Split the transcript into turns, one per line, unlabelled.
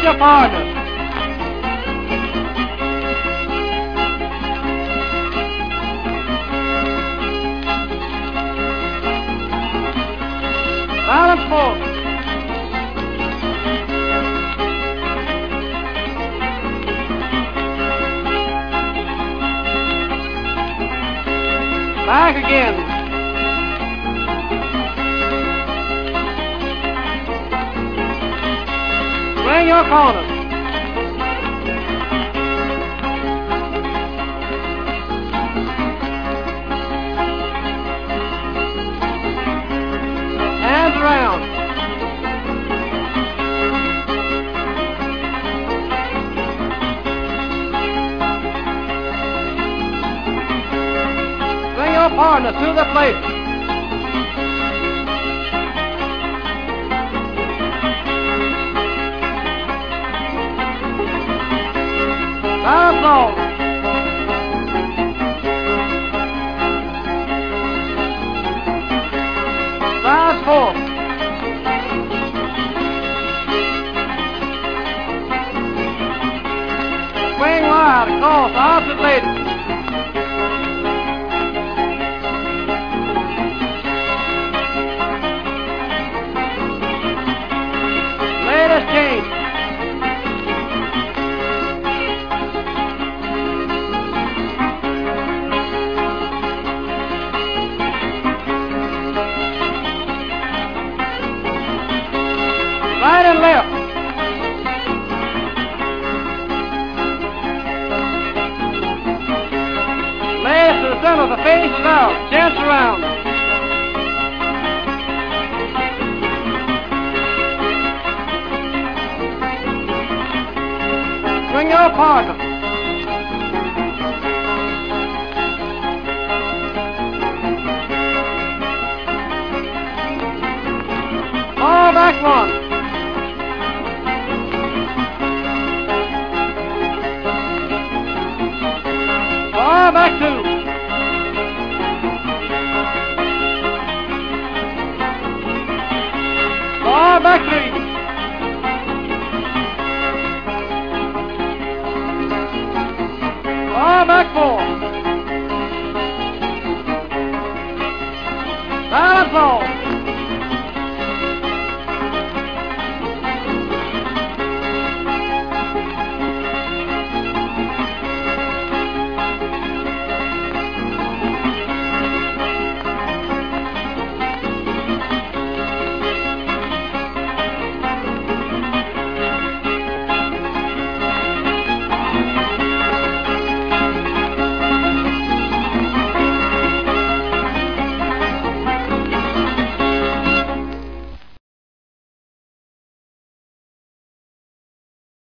your partner. Balance full. Back again. Swing your corner. Hands around. Swing your partner to the plate. Balance ball. Size 4. Swing wide across the opposite lady. Latest change. Right and left. Legs to the center, the face is out. Chance around. Swing your partner. Fall back 1. Fall back 2. Fall back 3. Fall back 4. Balance ball.